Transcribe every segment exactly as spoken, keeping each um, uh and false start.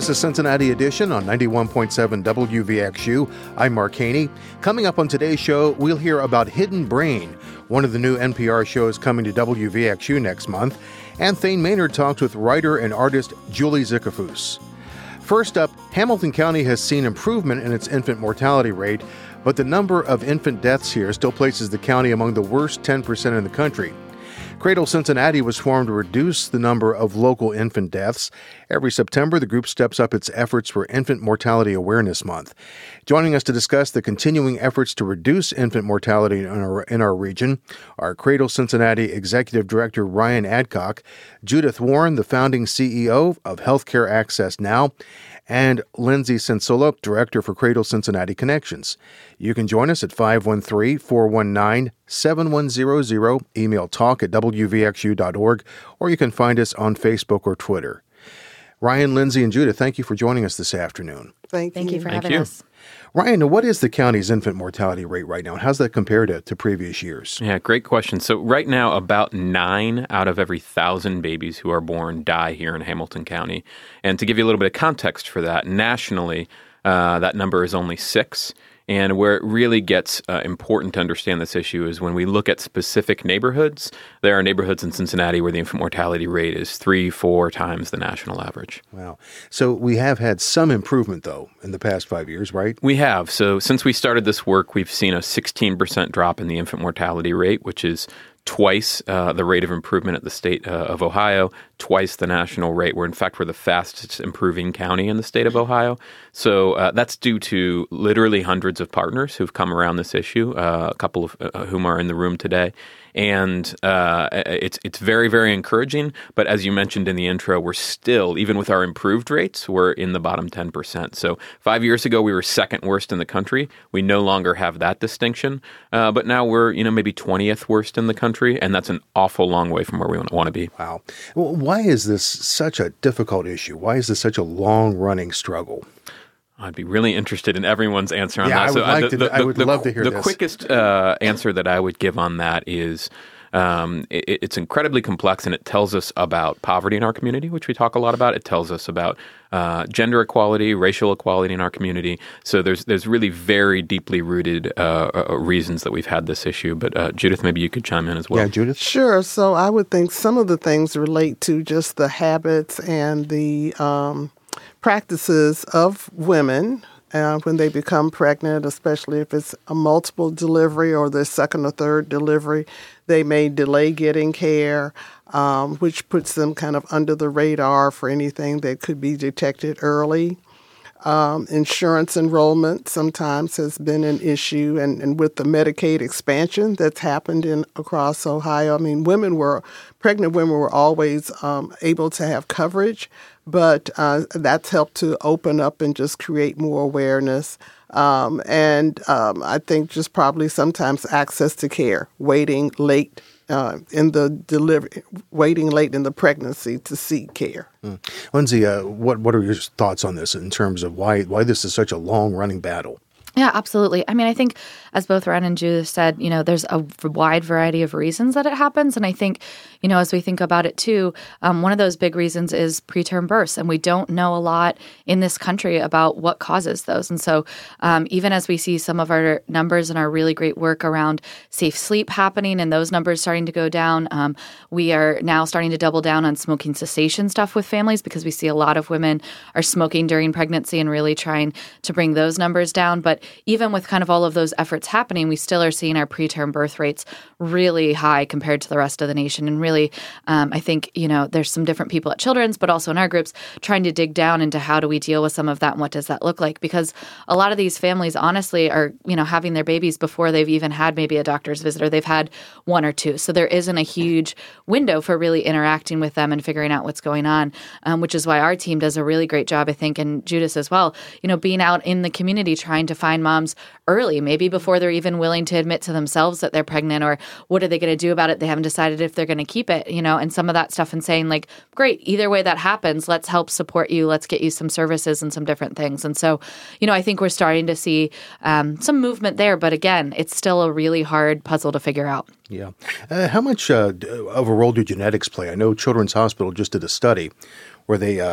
This is Cincinnati Edition on ninety-one point seven W V X U. I'm Mark Haney. Coming up on today's show, we'll hear about Hidden Brain, one of the new N P R shows coming to W V X U next month. And Thane Maynard talks with writer and artist Julie Zickafoose. First up, Hamilton County has seen improvement in its infant mortality rate, but the number of infant deaths here still places the county among the worst ten percent in the country. Cradle Cincinnati was formed to reduce the number of local infant deaths. Every September, the group steps up its efforts for Infant Mortality Awareness Month. Joining us to discuss the continuing efforts to reduce infant mortality in our, in our region are Cradle Cincinnati Executive Director Ryan Adcock, Judith Warren, the founding C E O of Healthcare Access Now, and Lindsay Sensola, Director for Cradle Cincinnati Connections. You can join us at five one three, four one nine, seven one zero zero, email talk at w v x u dot org, or you can find us on Facebook or Twitter. Ryan, Lindsay, and Judith, thank you for joining us this afternoon. Thank, thank you. you for thank having you. us. Ryan, what is the county's infant mortality rate right now, and how's that compare to, to previous years? Yeah, great question. So right now, about nine out of every thousand babies who are born die here in Hamilton County. And to give you a little bit of context for that, nationally, uh, that number is only six. And where it really gets uh, important to understand this issue is when we look at specific neighborhoods. There are neighborhoods in Cincinnati where the infant mortality rate is three, four times the national average. Wow. So we have had some improvement, though, in the past five years, right? We have. So since we started this work, we've seen a sixteen percent drop in the infant mortality rate, which is twice uh, the rate of improvement at the state uh, of Ohio, twice the national rate. We're, in fact, we're the fastest improving county in the state of Ohio. So uh, that's due to literally hundreds of partners who've come around this issue, uh, a couple of uh, whom are in the room today. And uh, it's it's very, very encouraging. But as you mentioned in the intro, we're still, even with our improved rates, we're in the bottom ten percent. So five years ago, we were second worst in the country. We no longer have that distinction. Uh, but now we're, you know, maybe twentieth worst in the country. And that's an awful long way from where we want to be. Wow. Well, why is this such a difficult issue? Why is this such a long-running struggle? I'd be really interested in everyone's answer on yeah, that. I would, so, like uh, the, to, the, I would the, love to hear the this. The quickest uh, answer that I would give on that is um, it, it's incredibly complex, and it tells us about poverty in our community, which we talk a lot about. It tells us about uh, gender equality, racial equality in our community. So there's there's really very deeply rooted uh, uh, reasons that we've had this issue. But uh, Judith, maybe you could chime in as well. Yeah, Judith? Sure. So I would think some of the things relate to just the habits and the um, practices of women Uh, when they become pregnant, especially if it's a multiple delivery or their second or third delivery. They may delay getting care, um, which puts them kind of under the radar for anything that could be detected early. Um, insurance enrollment sometimes has been an issue, and, and with the Medicaid expansion that's happened in across Ohio, I mean, women were, pregnant women were always um, able to have coverage, but uh, that's helped to open up and just create more awareness. Um, and um, I think just probably sometimes access to care, waiting late uh, in the delivery, waiting late in the pregnancy to seek care. Mm. Lindsay, uh, what what are your thoughts on this in terms of why why this is such a long-running battle? Yeah, absolutely. I mean, I think, as both Ryan and Judith said, you know, there's a wide variety of reasons that it happens. And I think, you know, as we think about it too, um, one of those big reasons is preterm births. And we don't know a lot in this country about what causes those. And so um, even as we see some of our numbers and our really great work around safe sleep happening and those numbers starting to go down, um, we are now starting to double down on smoking cessation stuff with families because we see a lot of women are smoking during pregnancy and really trying to bring those numbers down. But even with kind of all of those efforts happening, we still are seeing our preterm birth rates really high compared to the rest of the nation. And really, um, I think, you know, there's some different people at Children's, but also in our groups, trying to dig down into how do we deal with some of that and what does that look like? Because a lot of these families, honestly, are, you know, having their babies before they've even had maybe a doctor's visit or they've had one or two. So there isn't a huge window for really interacting with them and figuring out what's going on, um, which is why our team does a really great job, I think, and Judas as well, you know, being out in the community trying to find moms early, maybe before they're even willing to admit to themselves that they're pregnant, or what are they going to do about it? They haven't decided if they're going to keep it, you know, and some of that stuff, and saying like, great, either way that happens, let's help support you. Let's get you some services and some different things. And so, you know, I think we're starting to see um, some movement there. But again, it's still a really hard puzzle to figure out. Yeah. Uh, how much uh, of a role do genetics play? I know Children's Hospital just did a study where they uh,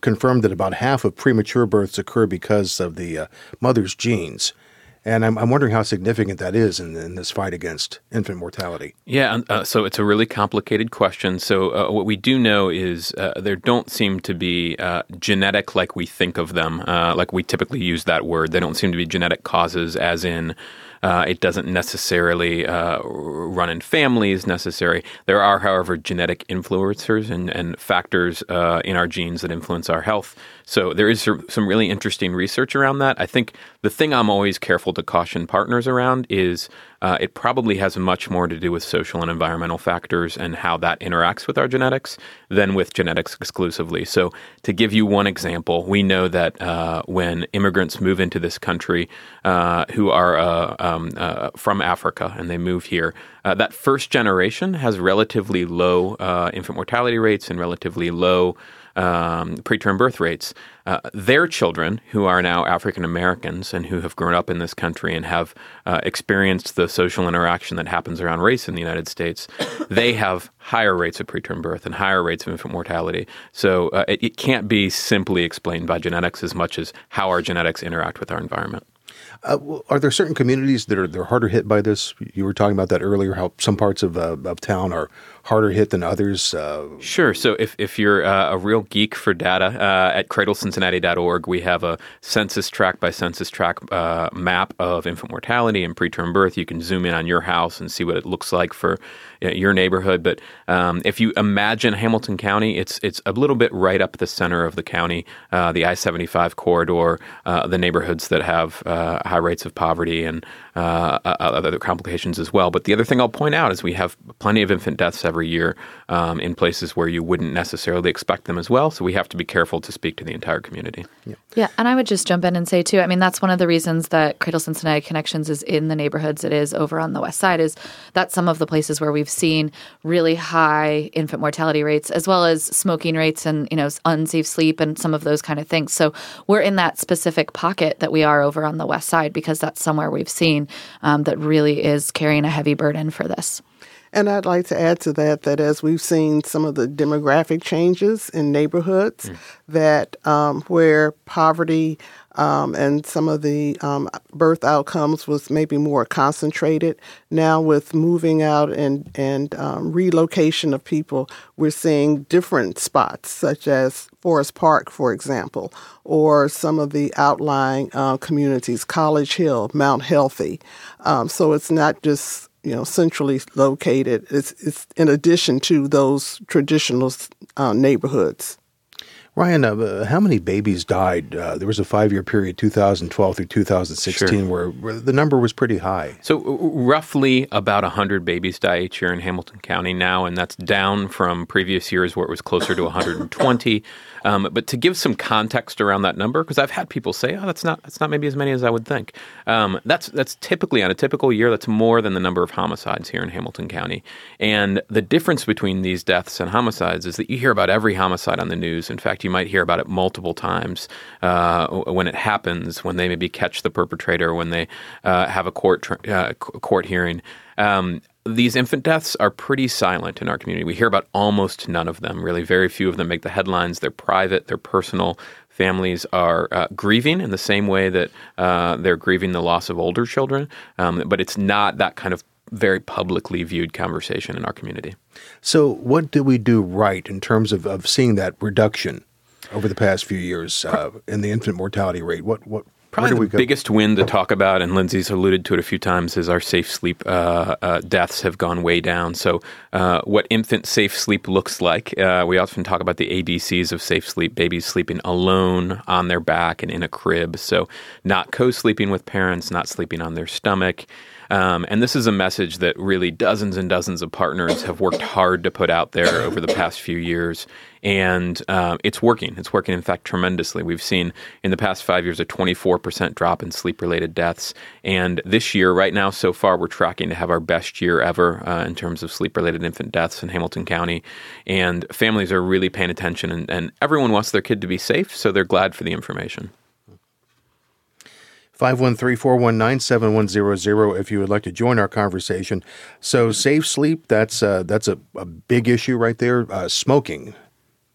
confirmed that about half of premature births occur because of the uh, mother's genes. And I'm, I'm wondering how significant that is in, in this fight against infant mortality. Yeah, uh, so it's a really complicated question. So uh, what we do know is uh, there don't seem to be uh, genetic like we think of them, uh, like we typically use that word. They don't seem to be genetic causes, as in uh, it doesn't necessarily uh, run in families necessary. There are, however, genetic influencers and, and factors uh, in our genes that influence our health. So there is some really interesting research around that. I think the thing I'm always careful to caution partners around is uh, it probably has much more to do with social and environmental factors and how that interacts with our genetics than with genetics exclusively. So to give you one example, we know that uh, when immigrants move into this country uh, who are uh, um, uh, from Africa and they move here, uh, that first generation has relatively low uh, infant mortality rates and relatively low Um, preterm birth rates. Uh, their children, who are now African Americans and who have grown up in this country and have uh, experienced the social interaction that happens around race in the United States, they have higher rates of preterm birth and higher rates of infant mortality. So uh, it, it can't be simply explained by genetics as much as how our genetics interact with our environment. Uh, are there certain communities that are they're harder hit by this? You were talking about that earlier, how some parts of uh, of town are harder hit than others. Uh, sure. So if, if you're uh, a real geek for data, uh, at cradle cincinnati dot org, we have a census tract by census tract uh, map of infant mortality and preterm birth. You can zoom in on your house and see what it looks like for you know, your neighborhood. But um, if you imagine Hamilton County, it's it's a little bit right up the center of the county, uh, the I seventy-five corridor, uh, the neighborhoods that have uh, high rates of poverty and uh, other complications as well. But the other thing I'll point out is we have plenty of infant deaths every year um, in places where you wouldn't necessarily expect them as well. So we have to be careful to speak to the entire community. Yeah. yeah, and I would just jump in and say, too, I mean, that's one of the reasons that Cradle Cincinnati Connections is in the neighborhoods it is over on the west side, is that's some of the places where we've seen really high infant mortality rates, as well as smoking rates and, you know, unsafe sleep and some of those kind of things. So we're in that specific pocket that we are over on the west side because that's somewhere we've seen um, that really is carrying a heavy burden for this. And I'd like to add to that that as we've seen some of the demographic changes in neighborhoods, mm. that um, where poverty um, and some of the um, birth outcomes was maybe more concentrated, now with moving out and, and um, relocation of people, we're seeing different spots, such as Forest Park, for example, or some of the outlying uh, communities, College Hill, Mount Healthy. Um, so it's not just you know, centrally located. It's it's in addition to those traditional uh, neighborhoods. Ryan, uh, how many babies died? Uh, there was a five-year period, two thousand twelve through two thousand sixteen, sure. where, where the number was pretty high. So uh, roughly about one hundred babies die each year in Hamilton County now, and that's down from previous years where it was closer to one hundred twenty. Um, but to give some context around that number, because I've had people say, "Oh, that's not that's not maybe as many as I would think." Um, that's that's typically on a typical year, that's more than the number of homicides here in Hamilton County. And the difference between these deaths and homicides is that you hear about every homicide on the news. In fact, you might hear about it multiple times uh, when it happens, when they maybe catch the perpetrator, when they uh, have a court uh, court hearing. Um, These infant deaths are pretty silent in our community. We hear about almost none of them. Really, very few of them make the headlines. They're private. They're personal. Families are uh, grieving in the same way that uh, they're grieving the loss of older children. Um, but it's not that kind of very publicly viewed conversation in our community. So what did we do right in terms of, of seeing that reduction over the past few years uh, in the infant mortality rate? What what? Probably the biggest win to talk about, and Lindsay's alluded to it a few times, is our safe sleep uh, uh, deaths have gone way down. So uh, what infant safe sleep looks like, uh, we often talk about the A B Cs of safe sleep, babies sleeping alone on their back and in a crib. So not co-sleeping with parents, not sleeping on their stomach. Um, and this is a message that really dozens and dozens of partners have worked hard to put out there over the past few years. And uh, it's working. It's working, in fact, tremendously. We've seen in the past five years a twenty-four percent drop in sleep-related deaths. And this year, right now, so far, we're tracking to have our best year ever uh, in terms of sleep-related infant deaths in Hamilton County. And families are really paying attention, and, and everyone wants their kid to be safe, so they're glad for the information. five one three, four one nine, seven one zero zero if you would like to join our conversation. So safe sleep, that's uh, that's a, a big issue right there. Uh, smoking.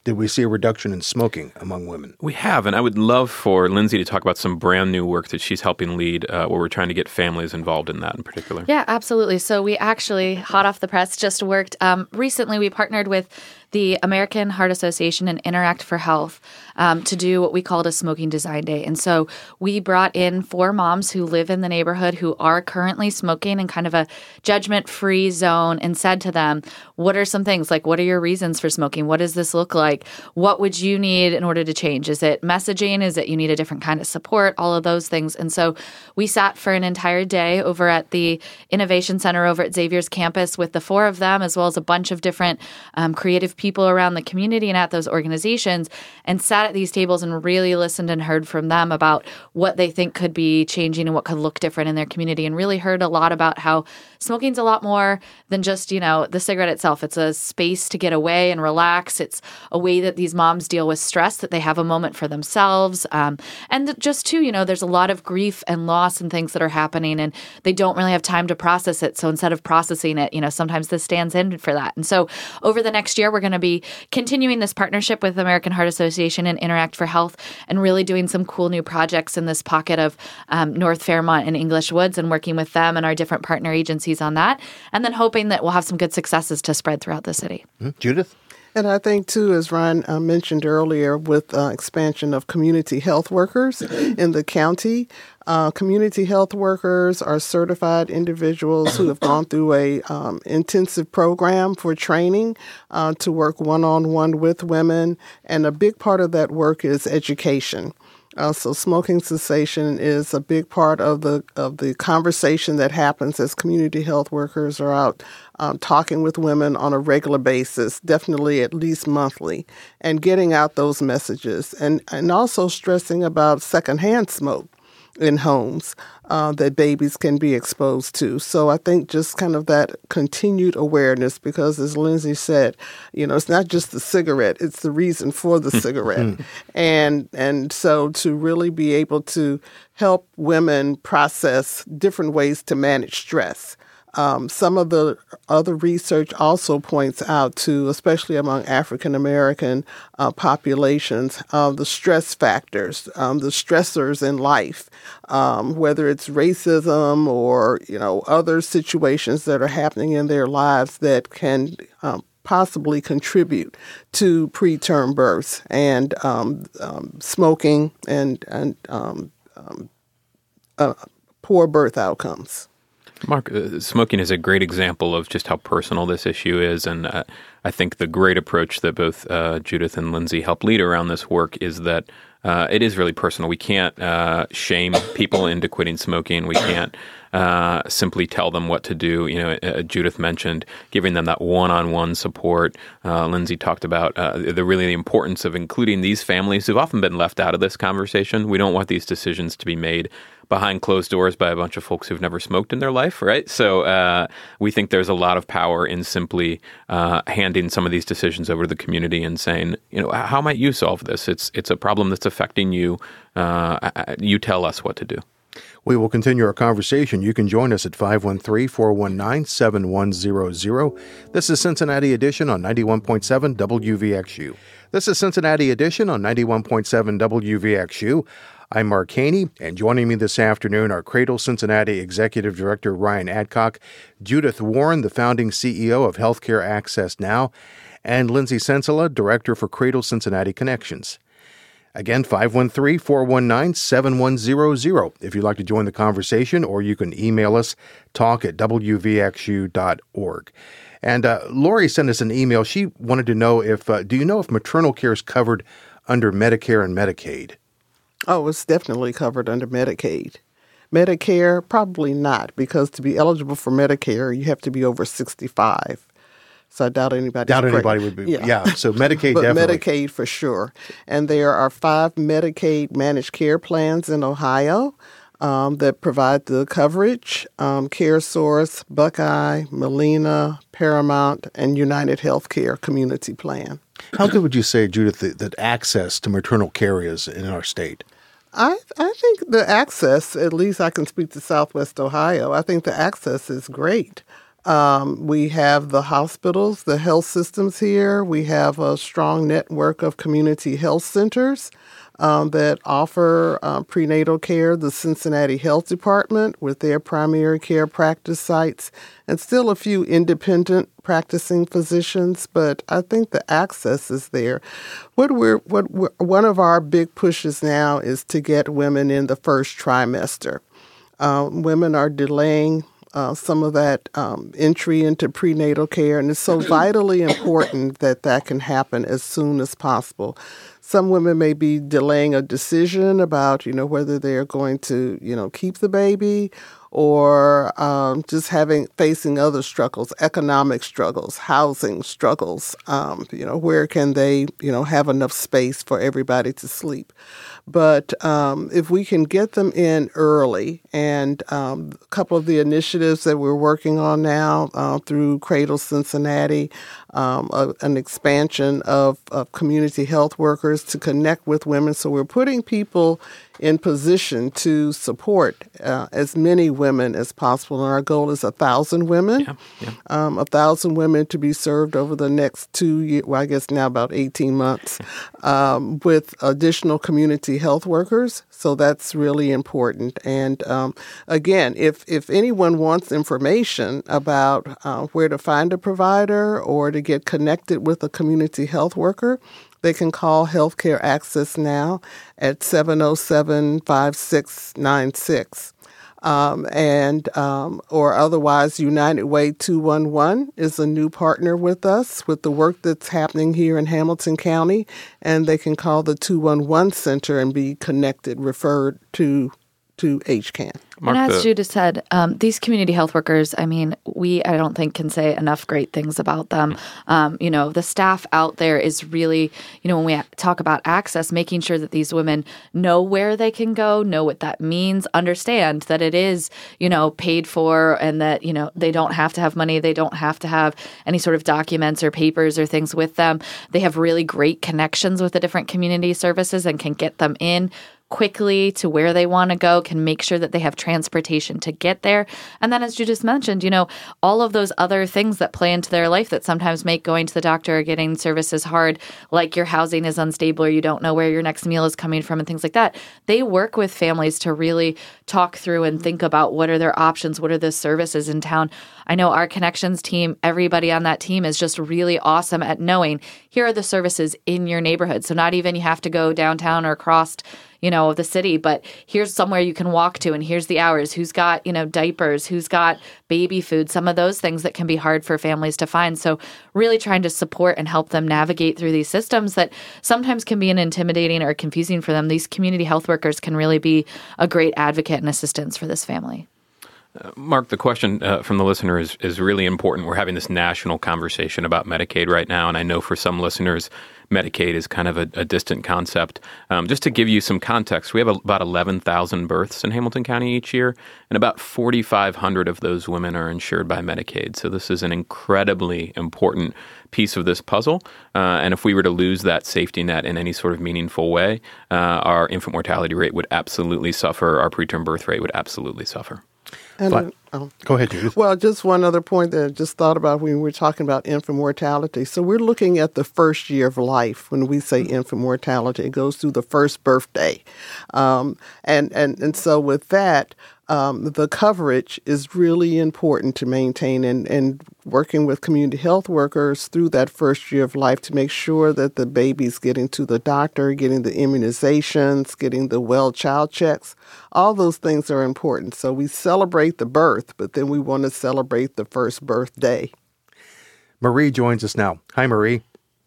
did we see a reduction in smoking among women? We have, and I would love for Lindsay to talk about some brand new work that she's helping lead uh, where we're trying to get families involved in that in particular. Yeah, absolutely. So we actually, hot off the press, just worked. Um, recently, we partnered with the American Heart Association and Interact for Health um, to do what we called a Smoking Design Day. And so we brought in four moms who live in the neighborhood who are currently smoking in kind of a judgment-free zone and said to them, what are some things? Like, what are your reasons for smoking? What does this look like? What would you need in order to change? Is it messaging? Is it you need a different kind of support? All of those things. And so we sat for an entire day over at the Innovation Center over at Xavier's campus with the four of them, as well as a bunch of different um, creative people around the community and at those organizations, and sat at these tables and really listened and heard from them about what they think could be changing and what could look different in their community, and really heard a lot about how smoking's a lot more than just, you know, the cigarette itself. It's a space to get away and relax. It's a way that these moms deal with stress, that they have a moment for themselves. Um, and just too, you know, there's a lot of grief and loss and things that are happening, and they don't really have time to process it. So instead of processing it, you know, sometimes this stands in for that. And so over the next year, we're going to be continuing this partnership with the American Heart Association and Interact for Health, and really doing some cool new projects in this pocket of um, North Fairmont and English Woods, and working with them and our different partner agencies on that. And then hoping that we'll have some good successes to spread throughout the city. Mm-hmm. Judith? And I think, too, as Ryan uh, mentioned earlier, with uh, expansion of community health workers in the county, uh, community health workers are certified individuals who have gone through a um, intensive program for training uh, to work one-on-one with women. And a big part of that work is education. Uh, so smoking cessation is a big part of the of the conversation that happens as community health workers are out um, talking with women on a regular basis, definitely at least monthly, and getting out those messages, and, and also stressing about secondhand smoke in homes uh, that babies can be exposed to. So I think just kind of that continued awareness, because as Lindsay said, you know, it's not just the cigarette, it's the reason for the cigarette. and and so to really be able to help women process different ways to manage stress. Um, some of the other research also points out to, especially among African American uh, populations, uh, the stress factors, um, the stressors in life, um, whether it's racism or, you know, other situations that are happening in their lives that can um, possibly contribute to preterm births and um, um, smoking and and um, um, uh, poor birth outcomes. Mark, uh, smoking is a great example of just how personal this issue is, and uh, I think the great approach that both uh, Judith and Lindsay help lead around this work is that uh, it is really personal. We can't uh, shame people into quitting smoking. We can't uh, simply tell them what to do. You know, uh, Judith mentioned giving them that one-on-one support. Uh, Lindsay talked about uh, the really the importance of including these families who've often been left out of this conversation. We don't want these decisions to be made behind closed doors by a bunch of folks who've never smoked in their life, right? So uh, we think there's a lot of power in simply uh, handing some of these decisions over to the community and saying, you know, how might you solve this? It's it's a problem that's affecting you. Uh, you tell us what to do. We will continue our conversation. You can join us at five one three, four one nine, seven one zero zero. This is Cincinnati Edition on ninety-one point seven W V X U. This is Cincinnati Edition on ninety-one point seven W V X U. I'm Mark Haney, and joining me this afternoon are Cradle Cincinnati Executive Director Ryan Adcock, Judith Warren, the founding C E O of Healthcare Access Now, and Lindsay Sensala, Director for Cradle Cincinnati Connections. Again, five one three, four one nine, seven one zero zero if you'd like to join the conversation, or you can email us, talk at w v x u dot org. And uh, Lori sent us an email. She wanted to know if, uh, do you know if maternal care is covered under Medicare and Medicaid? Oh, it's definitely covered under Medicaid. Medicare, probably not, because to be eligible for Medicare, you have to be over sixty-five. So I doubt anybody. Doubt anybody would be. Yeah. yeah. So Medicaid, but definitely. Medicaid for sure. And there are five Medicaid managed care plans in Ohio um, that provide the coverage: um, CareSource, Buckeye, Molina, Paramount, and United Healthcare Community Plan. How good would you say, Judith, that, that access to maternal care is in our state? I I think the access, at least I can speak to Southwest Ohio, I think the access is great. Um, we have the hospitals, the health systems here. We have a strong network of community health centers um, that offer uh, prenatal care. The Cincinnati Health Department with their primary care practice sites, and still a few independent practicing physicians. But I think the access is there. What we're what we're, one of our big pushes now is to get women in the first trimester. Uh, women are delaying Uh, some of that um, entry into prenatal care, and it's so vitally important that that can happen as soon as possible. Some women may be delaying a decision about, you know, whether they're going to, you know, keep the baby, or um, just having facing other struggles, economic struggles, housing struggles. Um, you know, where can they, you know, have enough space for everybody to sleep? But um, if we can get them in early, and um, a couple of the initiatives that we're working on now uh, through Cradle Cincinnati, um, a, an expansion of, of community health workers to connect with women. So we're putting people in position to support uh, as many women as possible. And our goal is a thousand women, yeah, yeah. Um, a thousand women to be served over the next two years, well, I guess now about eighteen months, um, with additional community health workers. So that's really important. And um, again, if, if anyone wants information about uh, where to find a provider or to get connected with a community health worker, they can call Healthcare Access Now at seven oh seven, five six nine six. Um, and um, or otherwise, United Way two one one is a new partner with us with the work that's happening here in Hamilton County, and they can call the two one one center and be connected, referred to to H C A N. And as Judith said, um, these community health workers, I mean, we, I don't think, can say enough great things about them. Um, you know, the staff out there is really, you know, when we talk about access, making sure that these women know where they can go, know what that means, understand that it is, you know, paid for, and that, you know, they don't have to have money. They don't have to have any sort of documents or papers or things with them. They have really great connections with the different community services and can get them in quickly to where they want to go, can make sure that they have transportation to get there. And then, as Judith mentioned, you know, all of those other things that play into their life that sometimes make going to the doctor or getting services hard, like your housing is unstable or you don't know where your next meal is coming from and things like that. They work with families to really talk through and think about what are their options, what are the services in town. I know our connections team, everybody on that team is just really awesome at knowing here are the services in your neighborhood. So not even you have to go downtown or across, you know, the city, but here's somewhere you can walk to, and here's the hours, who's got, you know, diapers, who's got baby food, some of those things that can be hard for families to find. So really trying to support and help them navigate through these systems that sometimes can be an intimidating or confusing for them. These community health workers can really be a great advocate and assistance for this family. Uh, Mark, the question uh, from the listener is, is really important. We're having this national conversation about Medicaid right now, and I know for some listeners, Medicaid is kind of a, a distant concept. Um, just to give you some context, we have a, about eleven thousand births in Hamilton County each year, and about forty-five hundred of those women are insured by Medicaid. So this is an incredibly important piece of this puzzle. Uh, and if we were to lose that safety net in any sort of meaningful way, uh, our infant mortality rate would absolutely suffer. Our preterm birth rate would absolutely suffer. And, but, oh. Go ahead, Judith. Well, just one other point that I just thought about when we were talking about infant mortality. So we're looking at the first year of life when we say infant mortality. It goes through the first birthday. Um, and, and, and so with that, um, the coverage is really important to maintain, and, and working with community health workers through that first year of life to make sure that the baby's getting to the doctor, getting the immunizations, getting the well child checks. All those things are important. So we celebrate the birth, but then we want to celebrate the first birthday. Marie joins us now. Hi, Marie.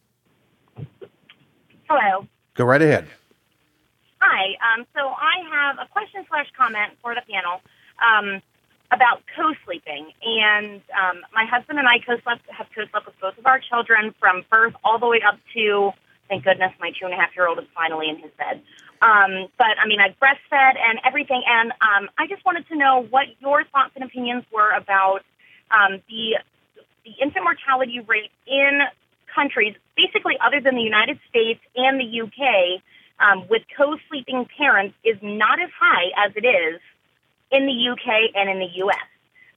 Hello. Go right ahead. Hi. Um, so I have a question slash comment for the panel um, about co-sleeping. And um, my husband and I co-slept, have co-slept with both of our children from birth all the way up to, thank goodness, my two-and-a-half-year-old is finally in his bed. Um, but, I mean, I've breastfed and everything. And um, I just wanted to know what your thoughts and opinions were about um, the the infant mortality rate in countries, basically other than the United States and the U K, um, with co-sleeping parents is not as high as it is in the U K and in the U S.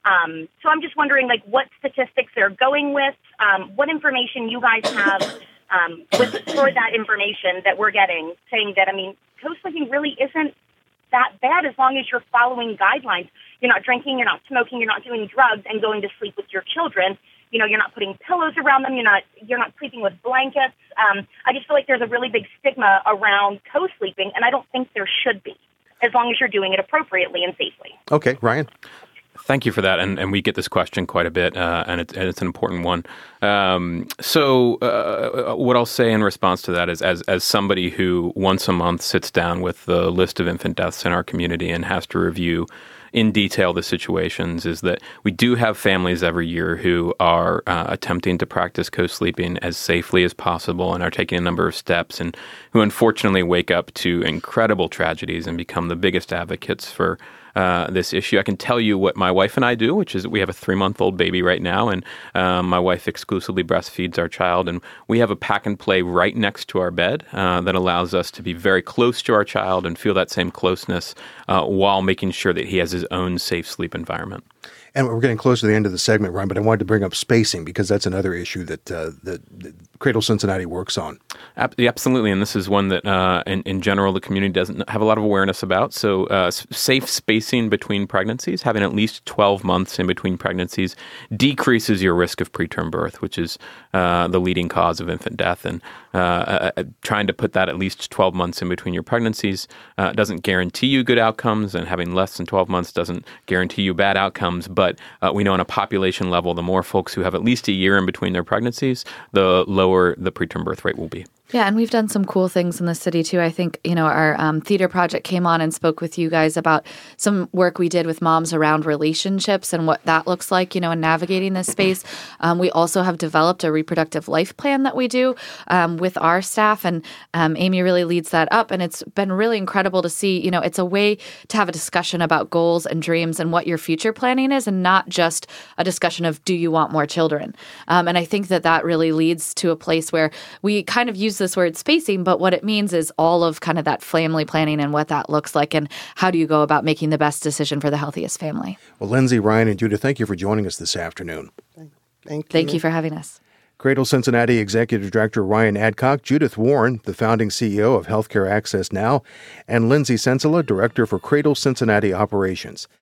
Um, so I'm just wondering, like, what statistics they're going with, um, what information you guys have um, with for that information that we're getting, saying that, I mean, co-sleeping really isn't that bad as long as you're following guidelines. You're not drinking, you're not smoking, you're not doing drugs and going to sleep with your children. You know, you're not putting pillows around them. You're not you're not sleeping with blankets. Um, I just feel like there's a really big stigma around co-sleeping, and I don't think there should be, as long as you're doing it appropriately and safely. Okay, Ryan. Thank you for that, and, and we get this question quite a bit, uh, and, it, and it's an important one. Um, so, uh, what I'll say in response to that is, as as somebody who once a month sits down with the list of infant deaths in our community and has to review in detail the situations, is that we do have families every year who are uh, attempting to practice co-sleeping as safely as possible and are taking a number of steps, and who unfortunately wake up to incredible tragedies and become the biggest advocates for Uh, this issue. I can tell you what my wife and I do, which is we have a three-month-old baby right now, and um, my wife exclusively breastfeeds our child, and we have a pack and play right next to our bed uh, that allows us to be very close to our child and feel that same closeness uh, while making sure that he has his own safe sleep environment. And we're getting close to the end of the segment, Ryan, but I wanted to bring up spacing because that's another issue that, uh, that, that Cradle Cincinnati works on. Absolutely, and this is one that, uh, in, in general, the community doesn't have a lot of awareness about. So uh, safe spacing between pregnancies, having at least twelve months in between pregnancies, decreases your risk of preterm birth, which is uh, the leading cause of infant death. And uh, uh, trying to put that at least twelve months in between your pregnancies uh, doesn't guarantee you good outcomes, and having less than twelve months doesn't guarantee you bad outcomes. But But uh, we know on a population level, the more folks who have at least a year in between their pregnancies, the lower the preterm birth rate will be. Yeah, and we've done some cool things in the city, too. I think, you know, our um, theater project came on and spoke with you guys about some work we did with moms around relationships and what that looks like, you know, in navigating this space. Um, we also have developed a reproductive life plan that we do um, with our staff, and um, Amy really leads that up. And it's been really incredible to see, you know, it's a way to have a discussion about goals and dreams and what your future planning is, and not just a discussion of, do you want more children? Um, and I think that that really leads to a place where we kind of use this word spacing, but what it means is all of kind of that family planning and what that looks like, and how do you go about making the best decision for the healthiest family. Well, Lindsay, Ryan, and Judith, thank you for joining us this afternoon. Thank you. Thank you for having us. Cradle Cincinnati Executive Director Ryan Adcock, Judith Warren, the founding C E O of Healthcare Access Now, and Lindsay Sensala, Director for Cradle Cincinnati Operations.